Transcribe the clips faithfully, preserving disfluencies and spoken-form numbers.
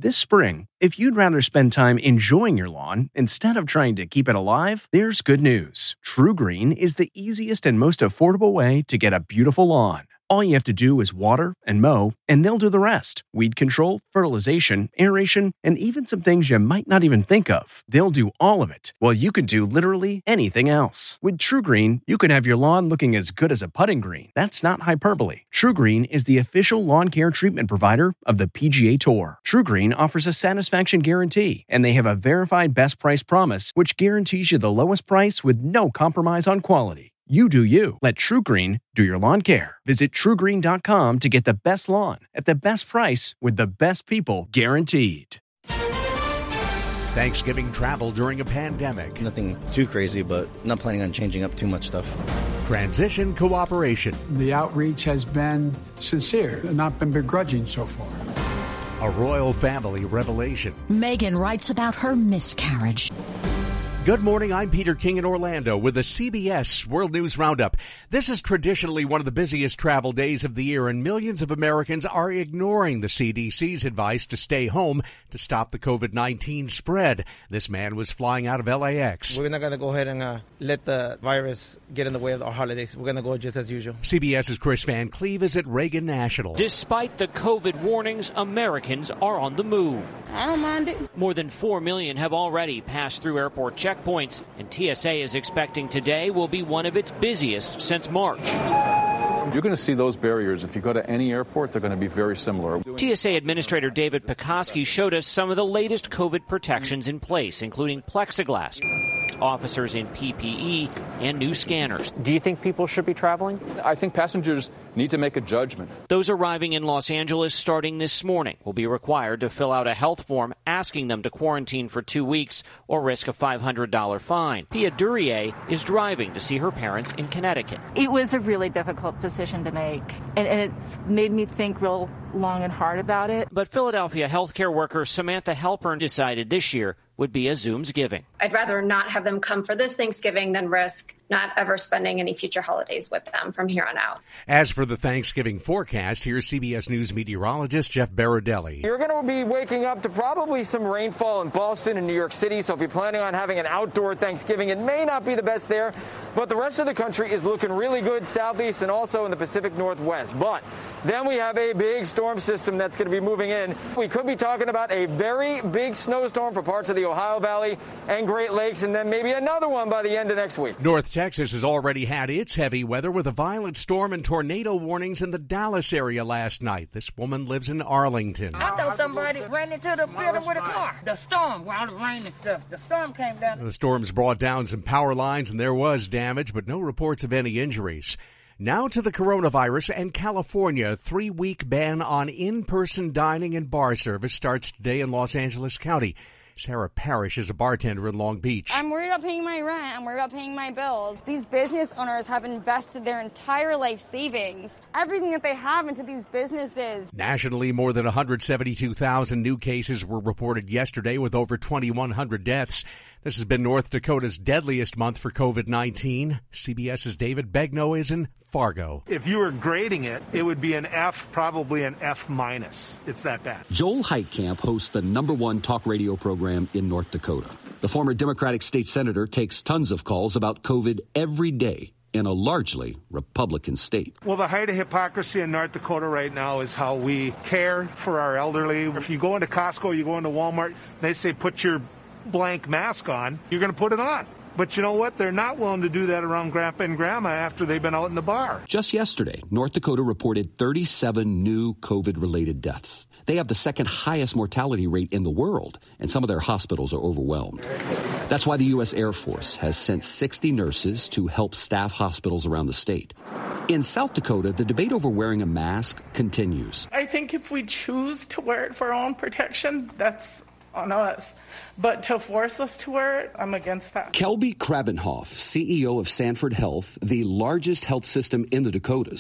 This spring, if you'd rather spend time enjoying your lawn instead of trying to keep it alive, there's good news. TruGreen is the easiest and most affordable way to get a beautiful lawn. All you have to do is water and mow, and they'll do the rest. Weed control, fertilization, aeration, and even some things you might not even think of. They'll do all of it, while you can do literally anything else. With TruGreen, you can have your lawn looking as good as a putting green. That's not hyperbole. TruGreen is the official lawn care treatment provider of the P G A Tour. TruGreen offers a satisfaction guarantee, and they have a verified best price promise, which guarantees you the lowest price with no compromise on quality. You do you. Let TruGreen do your lawn care. Visit True Green dot com to get the best lawn at the best price with the best people guaranteed. Thanksgiving travel during a pandemic. Nothing too crazy, but not planning on changing up too much stuff. Transition cooperation. The outreach has been sincere, not been begrudging so far. A royal family revelation. Meghan writes about her miscarriage. Good morning, I'm Peter King in Orlando with the C B S World News Roundup. This is traditionally one of the busiest travel days of the year, and millions of Americans are ignoring the C D C's advice to stay home to stop the covid nineteen spread. This man was flying out of L A X. We're not going to go ahead and uh, let the virus get in the way of our holidays. We're going to go just as usual. CBS's Chris Van Cleve is at Reagan National. Despite the COVID warnings, Americans are on the move. I don't mind it. More than four million have already passed through airport checkpoints, and T S A is expecting today will be one of its busiest since March. You're going to see those barriers. If you go to any airport, they're going to be very similar. T S A Administrator David Pekoski showed us some of the latest COVID protections in place, including plexiglass, officers in P P E, and new scanners. Do you think people should be traveling? I think passengers need to make a judgment. Those arriving in Los Angeles starting this morning will be required to fill out a health form asking them to quarantine for two weeks or risk a five hundred dollars fine. Pia Duryea is driving to see her parents in Connecticut. It was a really difficult decision to make, and, and it's made me think real long and hard about it. But Philadelphia healthcare worker Samantha Halpern decided this year would be a Zoomsgiving. I'd rather not have them come for this Thanksgiving than risk not ever spending any future holidays with them from here on out. As for the Thanksgiving forecast, here's C B S News meteorologist Jeff Baradelli. You're going to be waking up to probably some rainfall in Boston and New York City, so if you're planning on having an outdoor Thanksgiving, it may not be the best there, but the rest of the country is looking really good southeast and also in the Pacific Northwest. But then we have a big storm system that's going to be moving in. We could be talking about a very big snowstorm for parts of the Ohio Valley and Great Lakes, and then maybe another one by the end of next week. North Texas has already had its heavy weather with a violent storm and tornado warnings in the Dallas area last night. This woman lives in Arlington. I thought somebody ran into the building with a car. The storm, while the rain and stuff, the storm came down. The storms brought down some power lines and there was damage, but no reports of any injuries. Now to the coronavirus, and California. A three-week ban on in-person dining and bar service starts today in Los Angeles County. Sarah Parrish is a bartender in Long Beach. I'm worried about paying my rent. I'm worried about paying my bills. These business owners have invested their entire life savings, everything that they have into these businesses. Nationally, more than one hundred seventy-two thousand new cases were reported yesterday with over twenty-one hundred deaths. This has been North Dakota's deadliest month for covid nineteen. CBS's David Begnaud is in Fargo. If you were grading it, it would be an F, probably an F minus. It's that bad. Joel Heitkamp hosts the number one talk radio program in North Dakota. The former Democratic state senator takes tons of calls about COVID every day in a largely Republican state. Well, the height of hypocrisy in North Dakota right now is how we care for our elderly. If you go into Costco, you go into Walmart, they say put your blank mask on, you're going to put it on. But you know what? They're not willing to do that around Grandpa and Grandma after they've been out in the bar. Just yesterday, North Dakota reported thirty-seven new COVID-related deaths. They have the second highest mortality rate in the world, and some of their hospitals are overwhelmed. That's why the U S Air Force has sent sixty nurses to help staff hospitals around the state. In South Dakota, the debate over wearing a mask continues. I think if we choose to wear it for our own protection, that's on us. But to force us to wear it, I'm against that. Kelby Krabenhoff, C E O of Sanford Health, the largest health system in the Dakotas,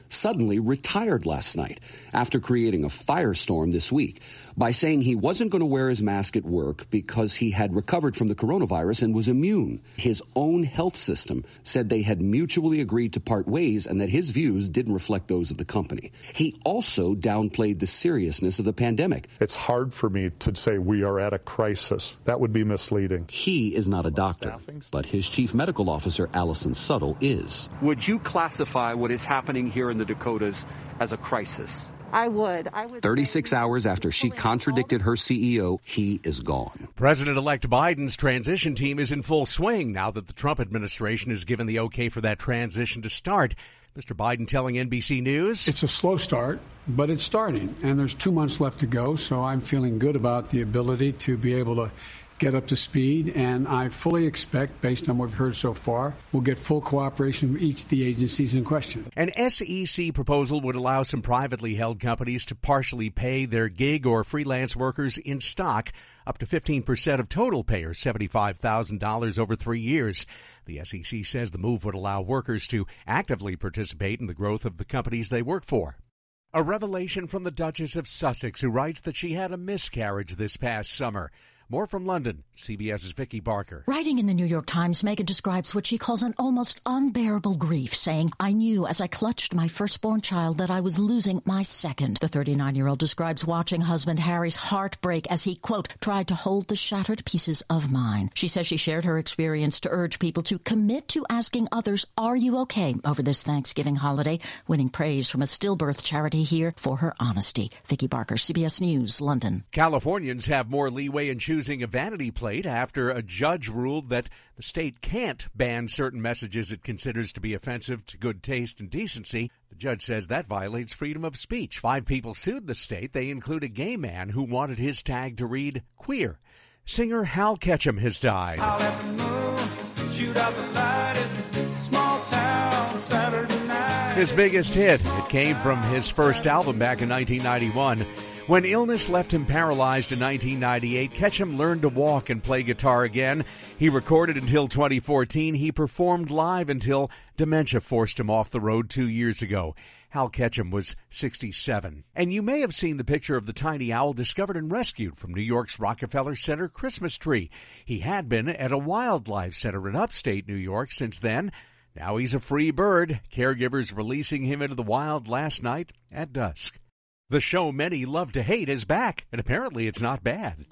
suddenly retired last night after creating a firestorm this week by saying he wasn't going to wear his mask at work because he had recovered from the coronavirus and was immune. His own health system said they had mutually agreed to part ways and that his views didn't reflect those of the company. He also downplayed the seriousness of the pandemic. It's hard for me to say we are at a crisis. That would be misleading. He is not a doctor, but his chief medical officer, Allison Suttle, is. Would you classify what is happening here in the Dakotas as a crisis? I would. I would. thirty-six hours after she contradicted her C E O, he is gone. President-elect Biden's transition team is in full swing now that the Trump administration has given the okay for that transition to start. Mister Biden telling N B C News, it's a slow start, but it's starting, and there's two months left to go, so I'm feeling good about the ability to be able to get up to speed, and I fully expect, based on what we've heard so far, we'll get full cooperation from each of the agencies in question. An S E C proposal would allow some privately held companies to partially pay their gig or freelance workers in stock, up to fifteen percent of total pay, or seventy-five thousand dollars over three years. The S E C says the move would allow workers to actively participate in the growth of the companies they work for. A revelation from the Duchess of Sussex, who writes that she had a miscarriage this past summer. More from London, CBS's Vicky Barker. Writing in the New York Times, Meghan describes what she calls an almost unbearable grief, saying, I knew as I clutched my firstborn child that I was losing my second. The thirty-nine-year-old describes watching husband Harry's heart break as he, quote, tried to hold the shattered pieces of mine. She says she shared her experience to urge people to commit to asking others, are you okay, over this Thanksgiving holiday, winning praise from a stillbirth charity here for her honesty. Vicky Barker, C B S News, London. Californians have more leeway in choosing a vanity plate after a judge ruled that the state can't ban certain messages it considers to be offensive to good taste and decency. The judge says that violates freedom of speech. Five people sued the state. They include a gay man who wanted his tag to read queer. Singer Hal Ketchum has died. I'll have to move, shoot out the light, it's small town Saturday night. His biggest hit, it came from his first album back in nineteen ninety-one. When illness left him paralyzed in nineteen ninety-eight, Ketchum learned to walk and play guitar again. He recorded until twenty fourteen. He performed live until dementia forced him off the road two years ago. Hal Ketchum was sixty-seven. And you may have seen the picture of the tiny owl discovered and rescued from New York's Rockefeller Center Christmas tree. He had been at a wildlife center in upstate New York since then. Now he's a free bird. Caregivers releasing him into the wild last night at dusk. The show many love to hate is back, and apparently it's not bad.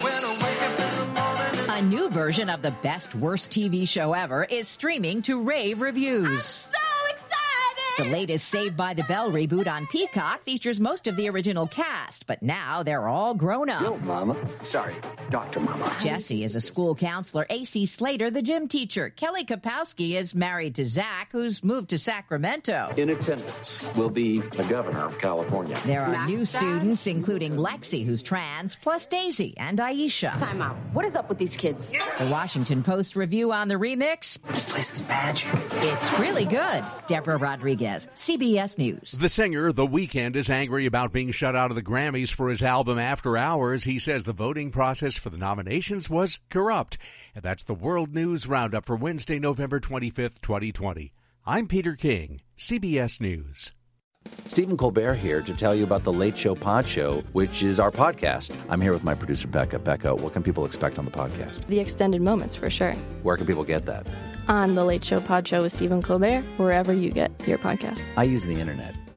A new version of the best worst T V show ever is streaming to rave reviews. I'm so excited! The latest Saved by the Bell reboot on Peacock features most of the original cast, but now they're all grown up. Yo, Mama. Sorry, Doctor Mama. Jesse is a school counselor, A C Slater, the gym teacher. Kelly Kapowski is married to Zach, who's moved to Sacramento. In attendance will be the governor of California. There are new students, including Lexi, who's trans, plus Daisy and Aisha. Time out. What is up with these kids? The Washington Post review on the remix. This place is magic. It's really good. Deborah Rodriguez, C B S News. The singer, The Weeknd, is angry about being shut out of the Grammys for his album After Hours. He says the voting process for the nominations was corrupt. And that's the World News Roundup for Wednesday, November twenty-fifth, twenty twenty. I'm Peter King, C B S News. Stephen Colbert here to tell you about the Late Show Pod Show, which is our podcast. I'm here with my producer, Becca. Becca, what can people expect on the podcast? The extended moments, for sure. Where can people get that? On the Late Show Pod Show with Stephen Colbert, wherever you get your podcasts. I use the internet.